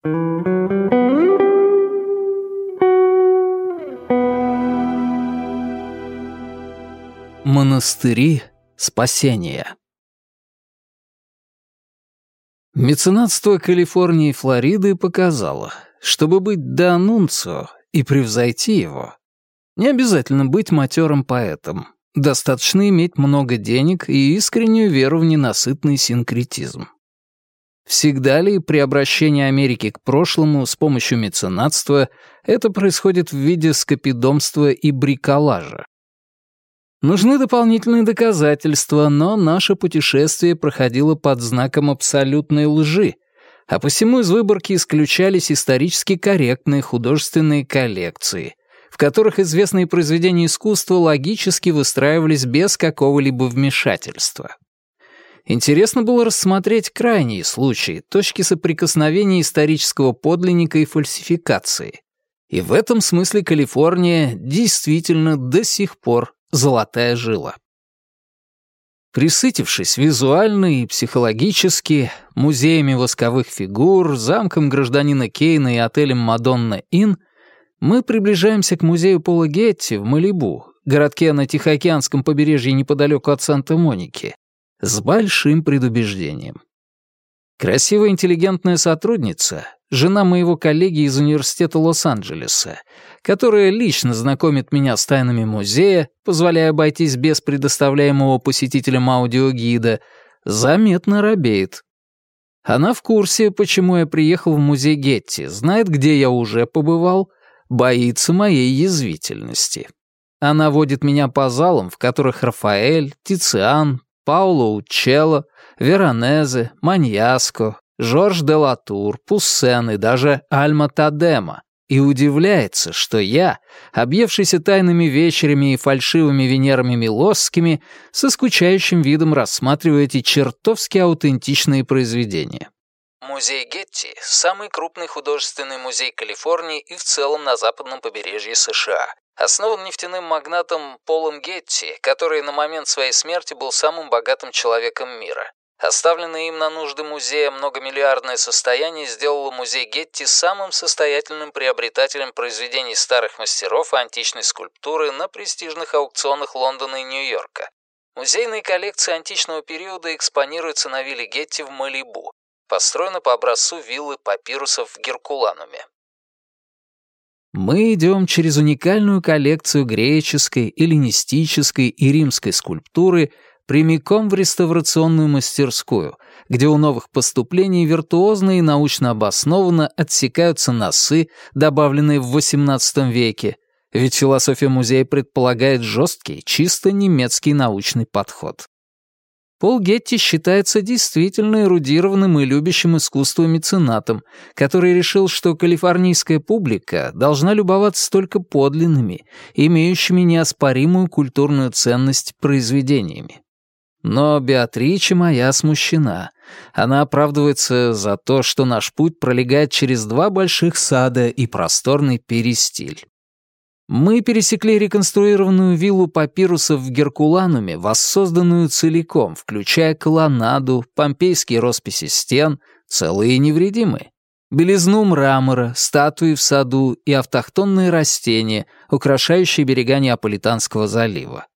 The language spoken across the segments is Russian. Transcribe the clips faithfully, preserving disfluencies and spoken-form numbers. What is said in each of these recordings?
Монастыри спасения. Меценатство Калифорнии и Флориды показало, чтобы быть де Анунцио и превзойти его, не обязательно быть матёрым поэтом, достаточно иметь много денег и искреннюю веру в ненасытный синкретизм. Всегда ли при обращении Америки к прошлому с помощью меценатства это происходит в виде скопидомства и бриколажа? Нужны дополнительные доказательства, но наше путешествие проходило под знаком абсолютной лжи, а посему из выборки исключались исторически корректные художественные коллекции, в которых известные произведения искусства логически выстраивались без какого-либо вмешательства. Интересно было рассмотреть крайние случаи, точки соприкосновения исторического подлинника и фальсификации. И в этом смысле Калифорния действительно до сих пор золотая жила. Присытившись визуально и психологически музеями восковых фигур, замком гражданина Кейна и отелем «Мадонна-Инн», мы приближаемся к музею Пола Гетти в Малибу, городке на Тихоокеанском побережье неподалеку от Санта-Моники, с большим предубеждением. Красивая интеллигентная сотрудница, жена моего коллеги из университета Лос-Анджелеса, которая лично знакомит меня с тайнами музея, позволяя обойтись без предоставляемого посетителям аудиогида, заметно робеет. Она в курсе, почему я приехал в музей Гетти, знает, где я уже побывал, боится моей язвительности. Она водит меня по залам, в которых Рафаэль, Тициан, Пауло Учелло, Веронезе, Маньяско, Жорж де Латур, Пуссен и даже Альма Тадема, и удивляется, что я, объевшийся тайными вечерями и фальшивыми Венерами Милосскими, со скучающим видом рассматриваю эти чертовски аутентичные произведения. Музей Гетти — самый крупный художественный музей Калифорнии и в целом на западном побережье США. Основан нефтяным магнатом Полом Гетти, который на момент своей смерти был самым богатым человеком мира. Оставленное им на нужды музея многомиллиардное состояние сделало музей Гетти самым состоятельным приобретателем произведений старых мастеров и античной скульптуры на престижных аукционах Лондона и Нью-Йорка. Музейные коллекции античного периода экспонируются на вилле Гетти в Малибу, построена по образцу виллы папирусов в Геркулануме. Мы идем через уникальную коллекцию греческой, эллинистической и римской скульптуры прямиком в реставрационную мастерскую, где у новых поступлений виртуозно и научно обоснованно отсекаются носы, добавленные в восемнадцатом веке, ведь философия музея предполагает жесткий, чисто немецкий научный подход. Пол Гетти считается действительно эрудированным и любящим искусство меценатом, который решил, что калифорнийская публика должна любоваться только подлинными, имеющими неоспоримую культурную ценность произведениями. Но Беатриче моя смущена. Она оправдывается за то, что наш путь пролегает через два больших сада и просторный перистиль. Мы пересекли реконструированную виллу папирусов в Геркулануме, воссозданную целиком, включая колоннаду, помпейские росписи стен, целые и невредимые, белизну мрамора, статуи в саду и автохтонные растения, украшающие берега Неаполитанского залива.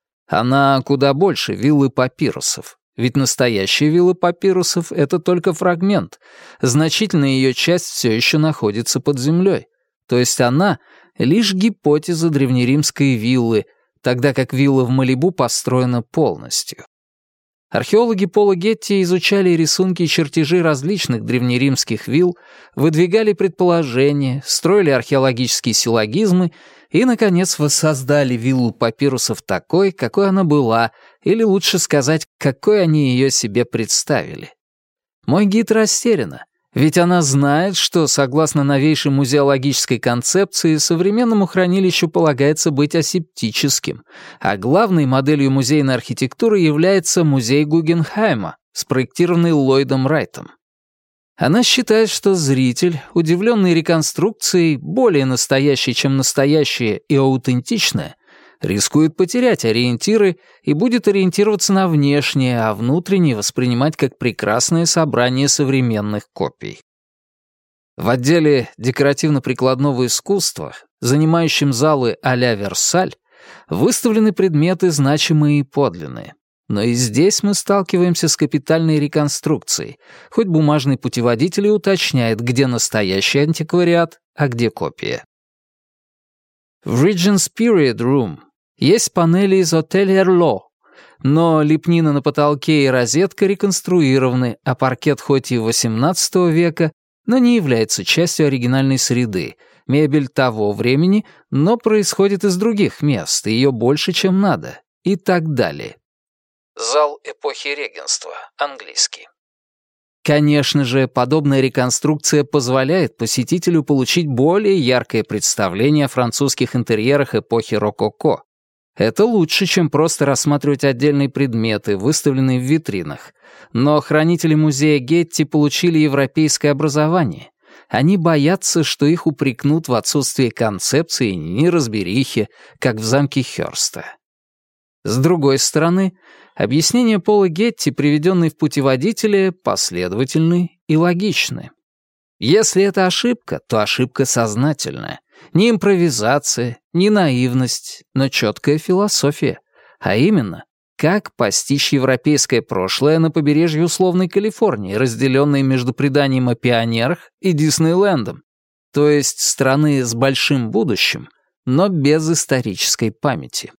Она куда больше виллы папирусов, ведь настоящая вилла папирусов — это только фрагмент, значительная ее часть все еще находится под землей, то есть она — лишь гипотеза древнеримской виллы, тогда как вилла в Малибу построена полностью. Археологи Пола Гетти изучали рисунки и чертежи различных древнеримских вилл, выдвигали предположения, строили археологические силлогизмы и, наконец, воссоздали виллу папирусов такой, какой она была, или лучше сказать, какой они ее себе представили. Мой гид растеряна. Ведь она знает, что, согласно новейшей музеологической концепции, современному хранилищу полагается быть асептическим, а главной моделью музейной архитектуры является музей Гугенхайма, спроектированный Ллойдом Райтом. Она считает, что зритель, удивленный реконструкцией, более настоящей, чем настоящее и аутентичное, рискует потерять ориентиры и будет ориентироваться на внешнее, а внутреннее воспринимать как прекрасное собрание современных копий. В отделе декоративно-прикладного искусства, занимающем залы а-ля Версаль, выставлены предметы значимые и подлинные. Но и здесь мы сталкиваемся с капитальной реконструкцией, хоть бумажный путеводитель и уточняет, где настоящий антиквариат, а где копия. В Regent's Period Room есть панели из отеля Эрло, но лепнина на потолке и розетка реконструированы, а паркет хоть и восемнадцатого века, но не является частью оригинальной среды, мебель того времени, но происходит из других мест, и ее больше, чем надо, и так далее. Зал эпохи регенства, английский. Конечно же, подобная реконструкция позволяет посетителю получить более яркое представление о французских интерьерах эпохи рококо. Это лучше, чем просто рассматривать отдельные предметы, выставленные в витринах. Но хранители музея Гетти получили европейское образование. Они боятся, что их упрекнут в отсутствии концепции и неразберихе, как в замке Хёрста. С другой стороны, объяснения Пола Гетти, приведенные в путеводителе, последовательны и логичны. Если это ошибка, то ошибка сознательная. Не импровизация, не наивность, но четкая философия. А именно, как постичь европейское прошлое на побережье условной Калифорнии, разделенной между преданием о пионерах и Диснейлендом, то есть страны с большим будущим, но без исторической памяти.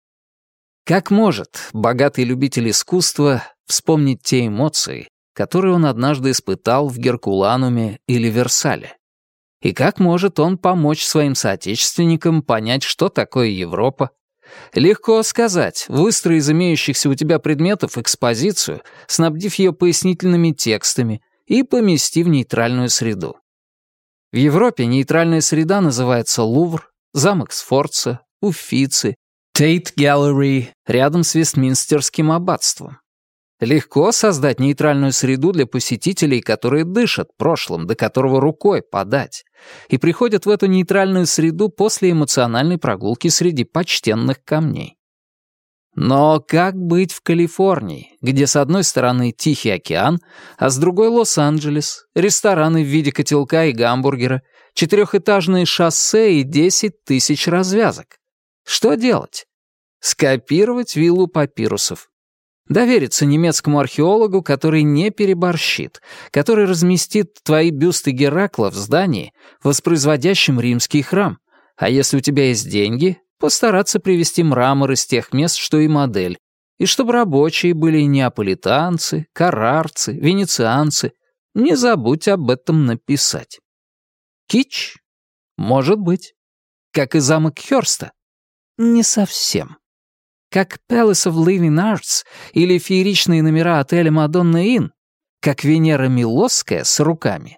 Как может богатый любитель искусства вспомнить те эмоции, которые он однажды испытал в Геркулануме или Версале? И как может он помочь своим соотечественникам понять, что такое Европа? Легко сказать, выстрой из имеющихся у тебя предметов экспозицию, снабдив ее пояснительными текстами и помести в нейтральную среду. В Европе нейтральная среда называется Лувр, замок Сфорца, Уффици, Тейт Gallery рядом с Вестминстерским аббатством. Легко создать нейтральную среду для посетителей, которые дышат прошлым, до которого рукой подать, и приходят в эту нейтральную среду после эмоциональной прогулки среди почтенных камней. Но как быть в Калифорнии, где с одной стороны Тихий океан, а с другой Лос-Анджелес, рестораны в виде котелка и гамбургера, четырехэтажные шоссе и десять тысяч развязок? Что делать? Скопировать виллу папирусов. Довериться немецкому археологу, который не переборщит, который разместит твои бюсты Геракла в здании, воспроизводящем римский храм, а если у тебя есть деньги, постараться привезти мрамор из тех мест, что и модель, и чтобы рабочие были неаполитанцы, каррарцы, венецианцы. Не забудь об этом написать. Кич? Может быть. Как и замок Хёрста? Не совсем. Как Palace of Living Arts или фееричные номера отеля Madonna Inn, как Венера Милосская с руками?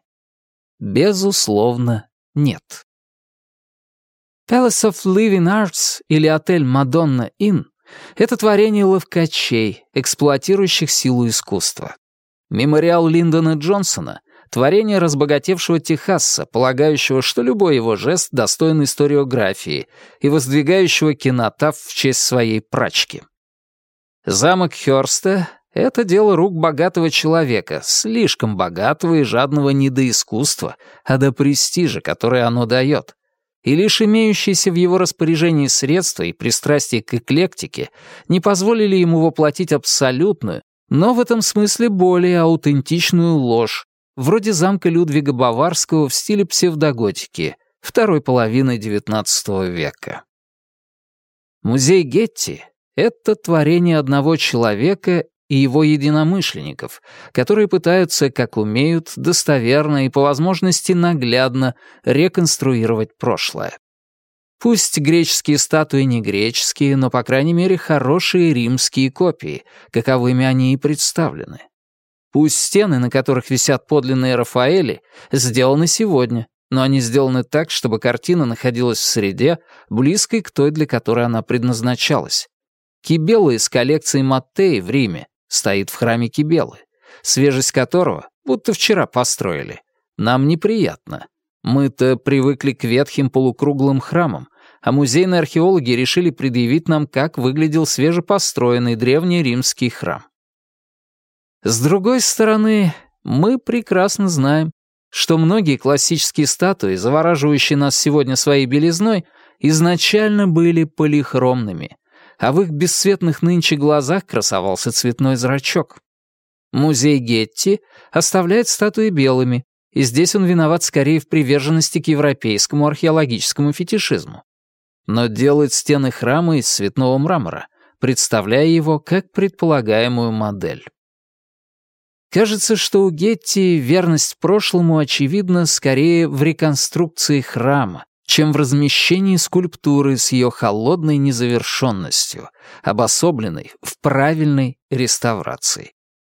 Безусловно, нет. Palace of Living Arts или отель Madonna Inn — это творение ловкачей, эксплуатирующих силу искусства. Мемориал Линдона Джонсона — творение разбогатевшего техасца, полагающего, что любой его жест достоин историографии, и воздвигающего кинотаф в честь своей прачки. Замок Хёрста — это дело рук богатого человека, слишком богатого и жадного не до искусства, а до престижа, который оно дает. И лишь имеющиеся в его распоряжении средства и пристрастие к эклектике не позволили ему воплотить абсолютную, но в этом смысле более аутентичную ложь, вроде замка Людвига Баварского в стиле псевдоготики второй половины девятнадцатого века. Музей Гетти — это творение одного человека и его единомышленников, которые пытаются, как умеют, достоверно и, по возможности, наглядно реконструировать прошлое. Пусть греческие статуи не греческие, но, по крайней мере, хорошие римские копии, каковыми они и представлены. Пусть стены, на которых висят подлинные Рафаэли, сделаны сегодня, но они сделаны так, чтобы картина находилась в среде, близкой к той, для которой она предназначалась. Кибелла из коллекции Маттеи в Риме стоит в храме Кибеллы, свежесть которого, будто вчера построили, нам неприятно. Мы-то привыкли к ветхим полукруглым храмам, а музейные археологи решили предъявить нам, как выглядел свежепостроенный древний римский храм. С другой стороны, мы прекрасно знаем, что многие классические статуи, завораживающие нас сегодня своей белизной, изначально были полихромными, а в их бесцветных нынче глазах красовался цветной зрачок. Музей Гетти оставляет статуи белыми, и здесь он виноват скорее в приверженности к европейскому археологическому фетишизму. Но делает стены храма из цветного мрамора, представляя его как предполагаемую модель. Кажется, что у Гетти верность прошлому очевидна скорее в реконструкции храма, чем в размещении скульптуры с ее холодной незавершенностью, обособленной в правильной реставрации.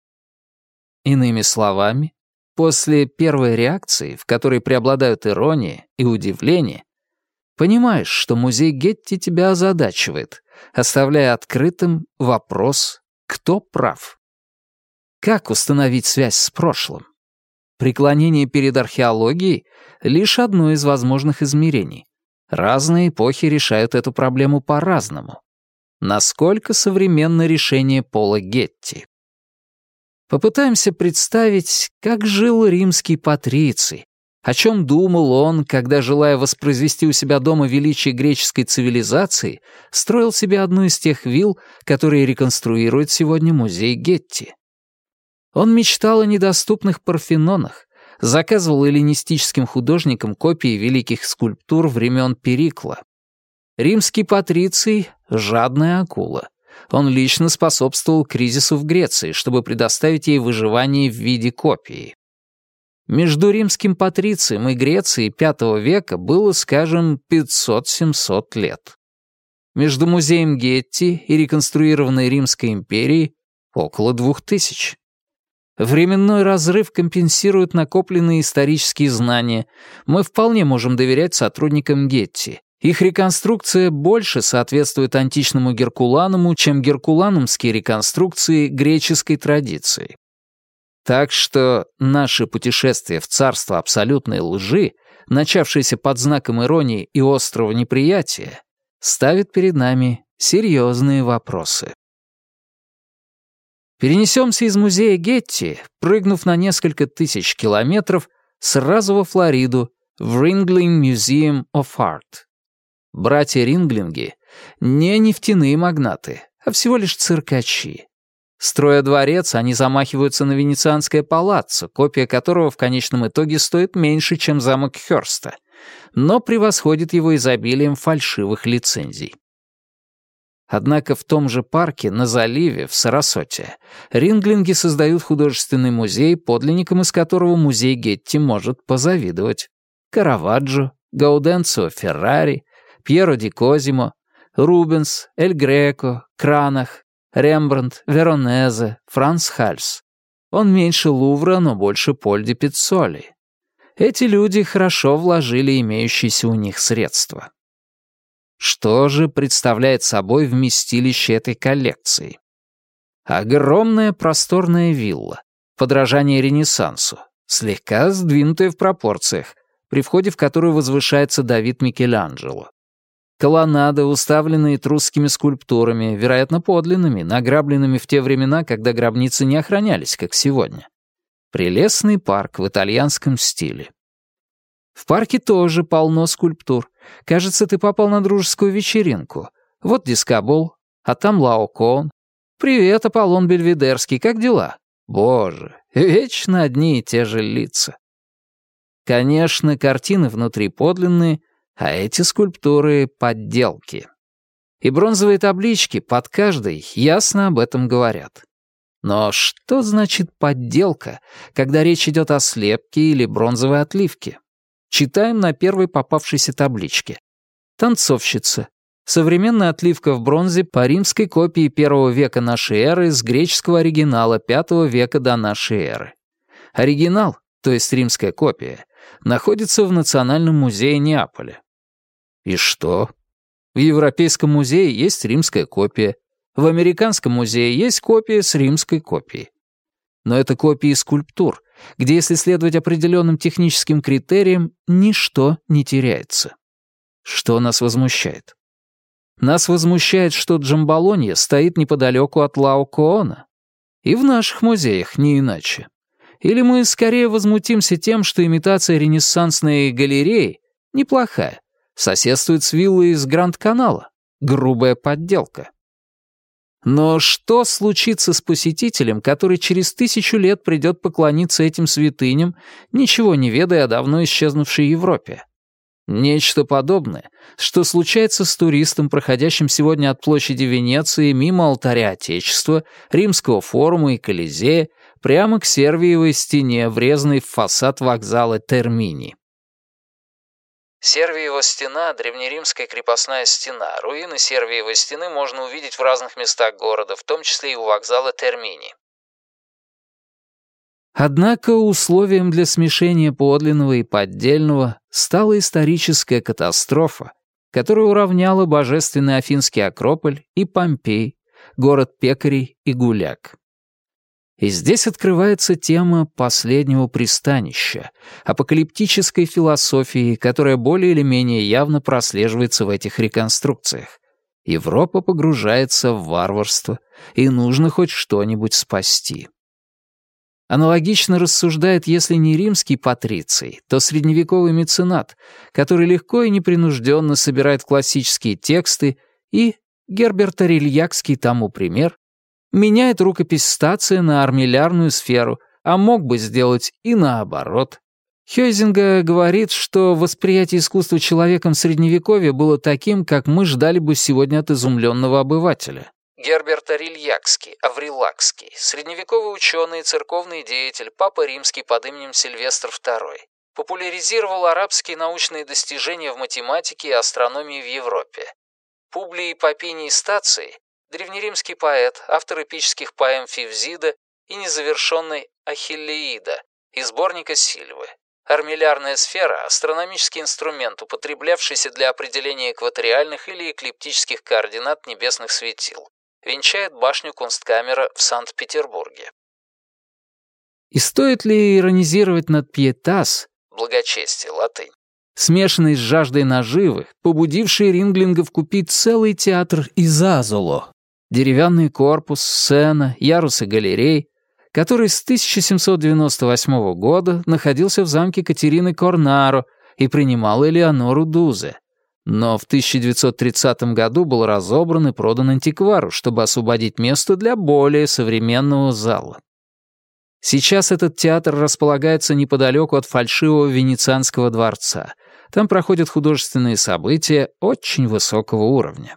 Иными словами, после первой реакции, в которой преобладают ирония и удивление, понимаешь, что музей Гетти тебя озадачивает, оставляя открытым вопрос «Кто прав?». Как установить связь с прошлым? Преклонение перед археологией — лишь одно из возможных измерений. Разные эпохи решают эту проблему по-разному. Насколько современно решение Пола Гетти? Попытаемся представить, как жил римский патриций, о чем думал он, когда, желая воспроизвести у себя дома величие греческой цивилизации, строил себе одну из тех вилл, которые реконструирует сегодня музей Гетти. Он мечтал о недоступных Парфенонах, заказывал эллинистическим художникам копии великих скульптур времен Перикла. Римский патриций — жадная акула. Он лично способствовал кризису в Греции, чтобы предоставить ей выживание в виде копии. Между римским патрицием и Грецией пятого века было, скажем, пятьсот-семьсот лет. Между музеем Гетти и реконструированной Римской империей — около двух тысяч. Временной разрыв компенсирует накопленные исторические знания. Мы вполне можем доверять сотрудникам Гетти. Их реконструкция больше соответствует античному Геркулануму, чем геркуланумские реконструкции греческой традиции. Так что наше путешествие в царство абсолютной лжи, начавшееся под знаком иронии и острого неприятия, ставит перед нами серьезные вопросы. Перенесемся из музея Гетти, прыгнув на несколько тысяч километров, сразу во Флориду, в Ringling Museum of Art. Братья Ринглинги — не нефтяные магнаты, а всего лишь циркачи. Строя дворец, они замахиваются на венецианское палаццо, копия которого в конечном итоге стоит меньше, чем замок Хёрста, но превосходит его изобилием фальшивых лицензий. Однако в том же парке, на заливе, в Сарасоте, ринглинги создают художественный музей, подлинником из которого музей Гетти может позавидовать. Караваджо, Гауденцио Феррари, Пьеро ди Козимо, Рубенс, Эль Греко, Кранах, Рембрандт, Веронезе, Франц Хальс. Он меньше Лувра, но больше Поль ди Пиццоли. Эти люди хорошо вложили имеющиеся у них средства. Что же представляет собой вместилище этой коллекции? Огромная просторная вилла, подражание Ренессансу, слегка сдвинутая в пропорциях, при входе в которую возвышается Давид Микеланджело. Колоннады, уставленные этрусскими скульптурами, вероятно, подлинными, награбленными в те времена, когда гробницы не охранялись, как сегодня. Прелестный парк в итальянском стиле. В парке тоже полно скульптур. Кажется, ты попал на дружескую вечеринку. Вот дискобол, а там Лаокоон. Привет, Аполлон Бельведерский, как дела? Боже, вечно одни и те же лица. Конечно, картины внутри подлинные, а эти скульптуры — подделки. И бронзовые таблички под каждой ясно об этом говорят. Но что значит подделка, когда речь идет о слепке или бронзовой отливке? Читаем на первой попавшейся табличке. Танцовщица. Современная отливка в бронзе по римской копии первого века нашей эры с греческого оригинала пятого века до нашей эры. Оригинал, то есть римская копия, находится в Национальном музее Неаполя. И что? В Европейском музее есть римская копия. В Американском музее есть копия с римской копией. Но это копии скульптур, где, если следовать определенным техническим критериям, ничто не теряется. Что нас возмущает? Нас возмущает, что Джамбалонья стоит неподалеку от Лаокоона. И в наших музеях не иначе. Или мы скорее возмутимся тем, что имитация ренессансной галереи неплохая, соседствует с виллой из Гранд-канала, грубая подделка. Но что случится с посетителем, который через тысячу лет придет поклониться этим святыням, ничего не ведая о давно исчезнувшей Европе? Нечто подобное, что случается с туристом, проходящим сегодня от площади Венеции мимо алтаря Отечества, Римского форума и Колизея, прямо к Сервиевой стене, врезанной в фасад вокзала Термини. Сервиева стена — древнеримская крепостная стена. Руины Сервиевой стены можно увидеть в разных местах города, в том числе и у вокзала Термини. Однако условием для смешения подлинного и поддельного стала историческая катастрофа, которая уравняла божественный Афинский Акрополь и Помпей, город пекарей и гуляк. И здесь открывается тема последнего пристанища, апокалиптической философии, которая более или менее явно прослеживается в этих реконструкциях. Европа погружается в варварство, и нужно хоть что-нибудь спасти. Аналогично рассуждает, если не римский патриций, то средневековый меценат, который легко и непринужденно собирает классические тексты и, Герберт Орельякский тому пример, меняет рукопись стация на армиллярную сферу, а мог бы сделать и наоборот. Хёйзинга говорит, что восприятие искусства человеком в Средневековье было таким, как мы ждали бы сегодня от изумленного обывателя. Герберт Орельякский, Аврилакский, средневековый ученый и церковный деятель, папа римский под именем Сильвестр второй, популяризировал арабские научные достижения в математике и астрономии в Европе. Публий Папиний Стаций, древнеримский поэт, автор эпических поэм Фивзида и незавершенной Ахиллеида из сборника Сильвы. Армиллярная сфера — астрономический инструмент, употреблявшийся для определения экваториальных или эклиптических координат небесных светил. Венчает башню Кунсткамера в Санкт-Петербурге. И стоит ли иронизировать над пиетас, благочестие, латынь, смешанной с жаждой наживы, побудившей ринглингов купить целый театр Изазоло, деревянный корпус, сцена, ярусы галерей, который с тысяча семьсот девяносто восьмого года находился в замке Катерины Корнаро и принимал Элеонору Дузе, но в тысяча девятьсот тридцатом году был разобран и продан антиквару, чтобы освободить место для более современного зала. Сейчас этот театр располагается неподалеку от фальшивого Венецианского дворца. Там проходят художественные события очень высокого уровня.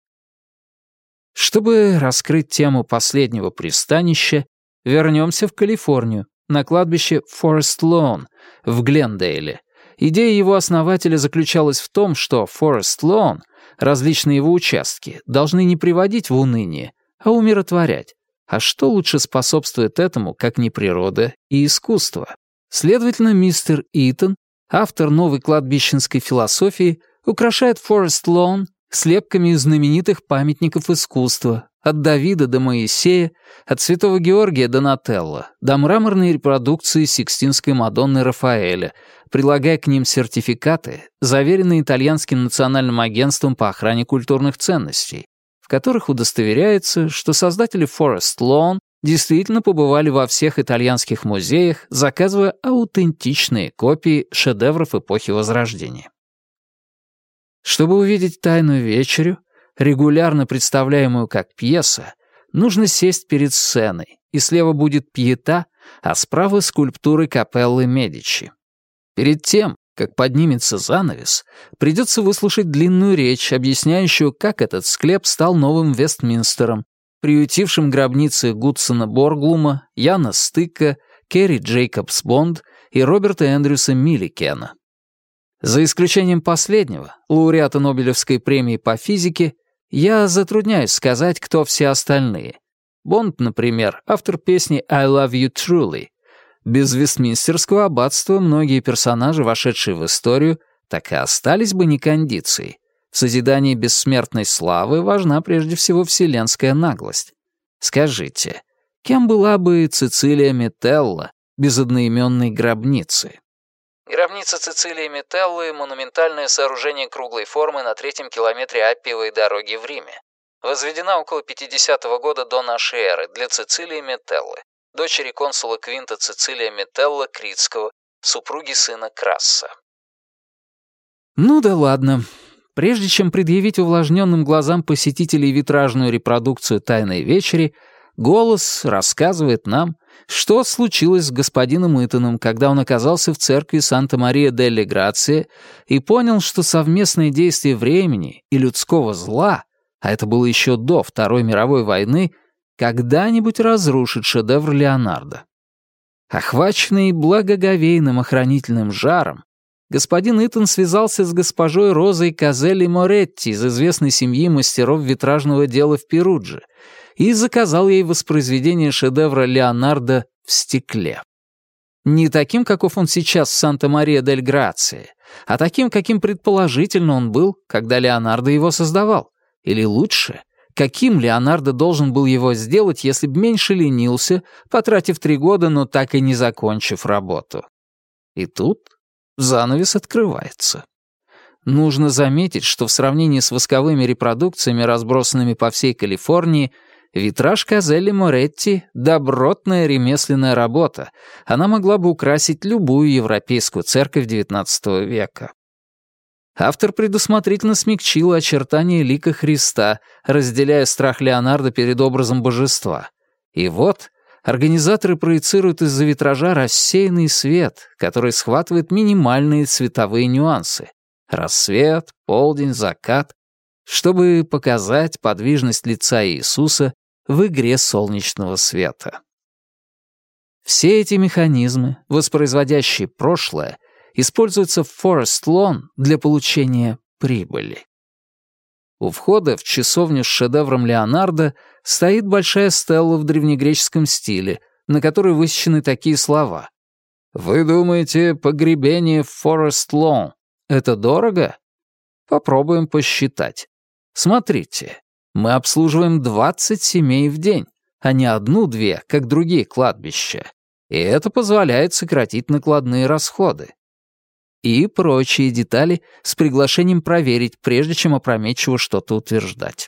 Чтобы раскрыть тему последнего пристанища, вернемся в Калифорнию, на кладбище Форест Лоун в Глендейле. Идея его основателя заключалась в том, что Форест Лоун, различные его участки, должны не приводить в уныние, а умиротворять. А что лучше способствует этому, как не природа и искусство? Следовательно, мистер Итон, автор новой кладбищенской философии, украшает Форест Лоун слепками из знаменитых памятников искусства, от Давида до Моисея, от Святого Георгия до Нателла, до мраморной репродукции Сикстинской Мадонны Рафаэля, прилагая к ним сертификаты, заверенные Итальянским национальным агентством по охране культурных ценностей, в которых удостоверяется, что создатели Форест Лоун действительно побывали во всех итальянских музеях, заказывая аутентичные копии шедевров эпохи Возрождения. Чтобы увидеть «Тайную вечерю», регулярно представляемую как пьеса, нужно сесть перед сценой, и слева будет пиета, а справа скульптуры Капеллы Медичи. Перед тем, как поднимется занавес, придется выслушать длинную речь, объясняющую, как этот склеп стал новым Вестминстером, приютившим гробницы Гудсона Борглума, Яна Стыка, Керри Джейкобс Бонд и Роберта Эндрюса Милликена. За исключением последнего, лауреата Нобелевской премии по физике, я затрудняюсь сказать, кто все остальные. Бонд, например, автор песни «I love you truly». Без Вестминстерского аббатства многие персонажи, вошедшие в историю, так и остались бы некондицией. В созидании бессмертной славы важна прежде всего вселенская наглость. Скажите, кем была бы Цицилия Метелла без одноименной гробницы? Гробница Цицилии Метеллы — монументальное сооружение круглой формы на третьем километре Аппиевой дороги в Риме. Возведена около пятидесятого года до нашей эры для Цицилии Метеллы. дочери консула Квинта Цицилия Метелла Критского, супруги сына Красса. Ну да ладно. Прежде чем предъявить увлажненным глазам посетителей витражную репродукцию «Тайной вечери», голос рассказывает нам, что случилось с господином Итоном, когда он оказался в церкви Санта-Мария-дель-Грация и понял, что совместное действие времени и людского зла, а это было еще до Второй мировой войны, когда-нибудь разрушит шедевр Леонардо. Охваченный благоговейным охранительным жаром, господин Итон связался с госпожой Розой Казелли Моретти из известной семьи мастеров витражного дела в Перудже и заказал ей воспроизведение шедевра Леонардо в стекле. Не таким, каков он сейчас в Санта-Мария-дель-Грации, а таким, каким предположительно он был, когда Леонардо его создавал. Или лучше, каким Леонардо должен был его сделать, если б меньше ленился, потратив три года, но так и не закончив работу. И тут занавес открывается. Нужно заметить, что в сравнении с восковыми репродукциями, разбросанными по всей Калифорнии, витраж Казелли Моретти — добротная ремесленная работа. Она могла бы украсить любую европейскую церковь девятнадцатого века. Автор предусмотрительно смягчил очертания лика Христа, разделяя страх Леонардо перед образом божества. И вот организаторы проецируют из-за витража рассеянный свет, который схватывает минимальные цветовые нюансы — рассвет, полдень, закат, чтобы показать подвижность лица Иисуса в игре солнечного света. Все эти механизмы, воспроизводящие прошлое, используются в Forest Lawn для получения прибыли. У входа в часовню с шедевром Леонардо стоит большая стелла в древнегреческом стиле, на которой высечены такие слова. «Вы думаете, погребение в Forest Lawn — это дорого? Попробуем посчитать. Смотрите, мы обслуживаем двадцать семей в день, а не одну-две, как другие кладбища, и это позволяет сократить накладные расходы». И прочие детали с приглашением проверить, прежде чем опрометчиво что-то утверждать.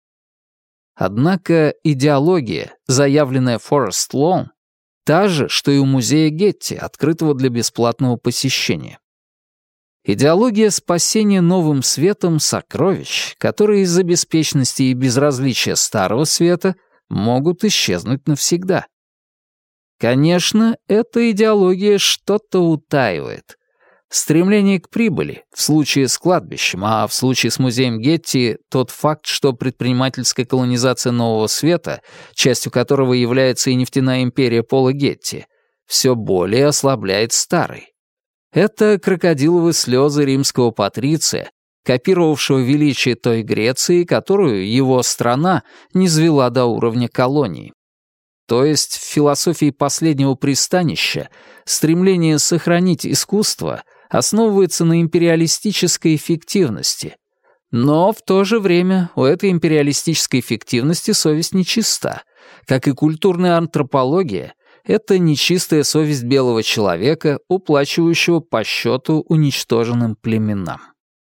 Однако идеология, заявленная Forest Lawn, та же, что и у музея Гетти, открытого для бесплатного посещения. Идеология спасения новым светом сокровищ, которые из-за беспечности и безразличия старого света могут исчезнуть навсегда. Конечно, эта идеология что-то утаивает. Стремление к прибыли в случае с кладбищем, а в случае с музеем Гетти тот факт, что предпринимательская колонизация Нового Света, частью которого является и нефтяная империя Пола Гетти, все более ослабляет старый. Это крокодиловые слезы римского патриция, копировавшего величие той Греции, которую его страна низвела до уровня колонии. То есть в философии последнего пристанища стремление сохранить искусство основывается на империалистической эффективности. Но в то же время у этой империалистической эффективности совесть нечиста. Как и культурная антропология, это нечистая совесть белого человека, уплачивающего по счету уничтоженным племенам.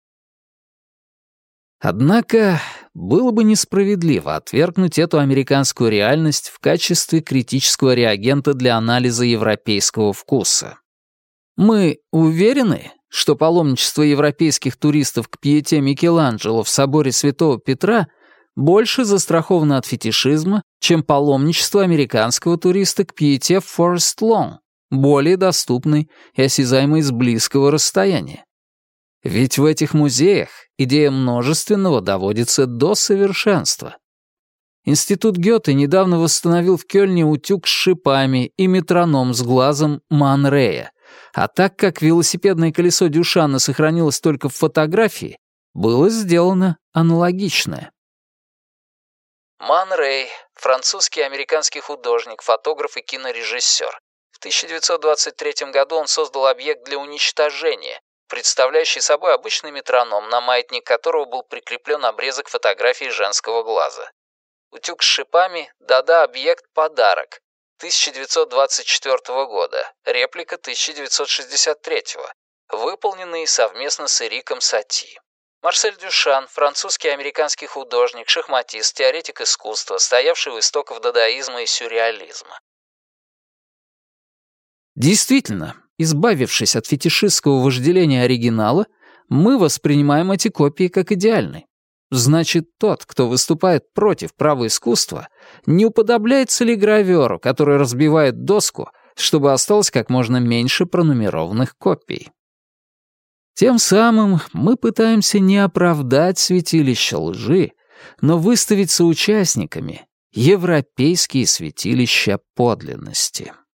Однако было бы несправедливо отвергнуть эту американскую реальность в качестве критического реагента для анализа европейского вкуса. Мы уверены, что паломничество европейских туристов к пиете Микеланджело в соборе Святого Петра больше застраховано от фетишизма, чем паломничество американского туриста к пиете в Forest Lawn, более доступной и осязаемой с близкого расстояния. Ведь в этих музеях идея множественного доводится до совершенства. Институт Гёте недавно восстановил в Кёльне утюг с шипами и метроном с глазом Ман Рея, а так как велосипедное колесо Дюшана сохранилось только в фотографии, было сделано аналогичное. Ман Рей — французский и американский художник, фотограф и кинорежиссер. В тысяча девятьсот двадцать третьем году он создал объект для уничтожения, представляющий собой обычный метроном, на маятник которого был прикреплен обрезок фотографии женского глаза. Утюг с шипами «Да-да, объект подарок» тысяча девятьсот двадцать четвёртого года, реплика тысяча девятьсот шестьдесят третьего, выполненный совместно с Эриком Сати. Марсель Дюшан, французский и американский художник, шахматист, теоретик искусства, стоявший у истоков дадаизма и сюрреализма. Действительно, избавившись от фетишистского вожделения оригинала, мы воспринимаем эти копии как идеальные. Значит, тот, кто выступает против права искусства, не уподобляется ли граверу, который разбивает доску, чтобы осталось как можно меньше пронумерованных копий? Тем самым мы пытаемся не оправдать святилище лжи, но выставить соучастниками европейские святилища подлинности.